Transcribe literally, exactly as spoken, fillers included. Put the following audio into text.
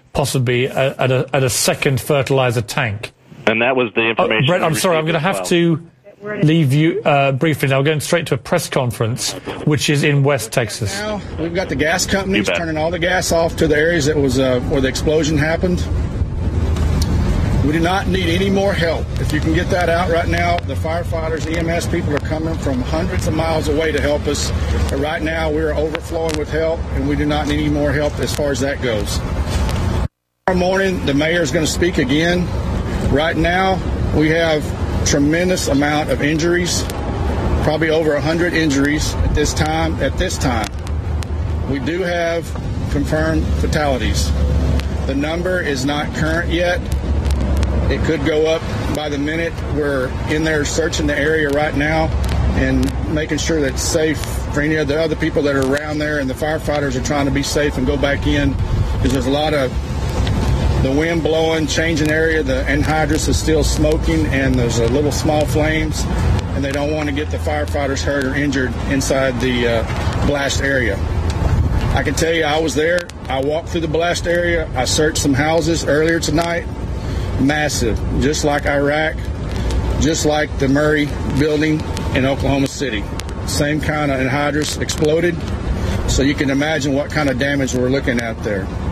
possibly at, at, a, at a second fertilizer tank. And that was the information. Oh, Brett, I'm sorry, I'm going to have well. to leave you uh, briefly now. We're going straight to a press conference, which is in West Texas. Now we've got the gas companies turning all the gas off to the areas that was uh, where the explosion happened. We do not need any more help. If you can get that out right now, the firefighters, E M S people are coming from hundreds of miles away to help us. But right now, we're overflowing with help, and we do not need any more help as far as that goes. Tomorrow morning, the mayor is going to speak again. Right now, we have tremendous amount of injuries, probably over one hundred injuries at this time. At this time, we do have confirmed fatalities. The number is not current yet. It could go up by the minute. We're in there searching the area right now and making sure that it's safe for any of the other people that are around there, and the firefighters are trying to be safe and go back in because there's a lot of the wind blowing, changing area. The anhydrous is still smoking, and there's a little small flames, and they don't want to get the firefighters hurt or injured inside the uh, blast area. I can tell you I was there. I walked through the blast area. I searched some houses earlier tonight. Massive, just like Iraq, just like the Murray building in Oklahoma City. Same kind of anhydrous exploded, so you can imagine what kind of damage we're looking at there.